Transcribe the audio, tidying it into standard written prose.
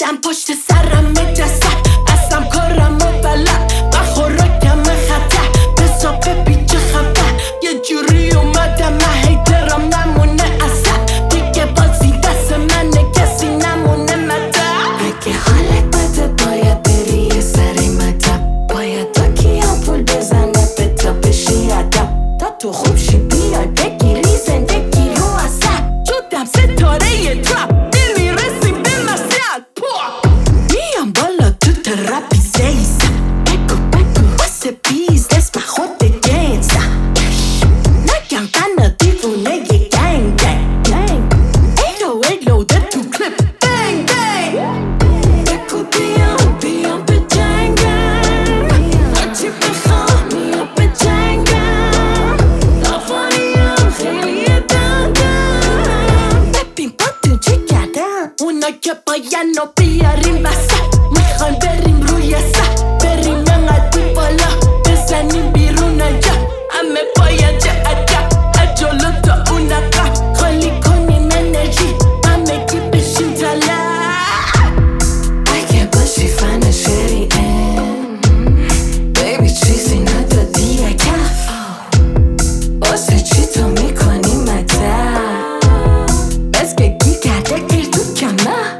شدم پشت سرم مجسد اصلا کارم و بلد و خوراکم خطر بسا ببین چه خبر یه جوری اومدم من هیترم نمونه اصلا دیگه بازی دست منه کسی نمونه مدر اگه حالت بده باید بری یه سری مدب باید تا کیام پول بزنه به تا بشی ادب تا تو خوب شی بیای بگیری زندگی رو اصلا شدم ستاره یه ترپ دل میرسیم به مسجد میام بالا تو ترپی زیزم بگو واسه بیزنس من خود گیزم نگم تنها دیوونه یه گنگ ایلو ده تو کلیپ بنگ بگو بیام به جنگم هرچی بخوام میام به جنگم لافانیم خیلی دادم ببین با تو چه کردم اونا که باین رو بیاریم وسط میخوایم بریم روی سر بریم انقدی بالا بزنیم بیرون اینجا همه باید چه عجب از جلو تا اون عقب خالی کنیم انرژی همگی بشیم طلب اگه باشی فن شریعه بیبی چیزی ندادی یه کف واسه چی تو میکنی مدد بس که گی کرده گیر تو کمه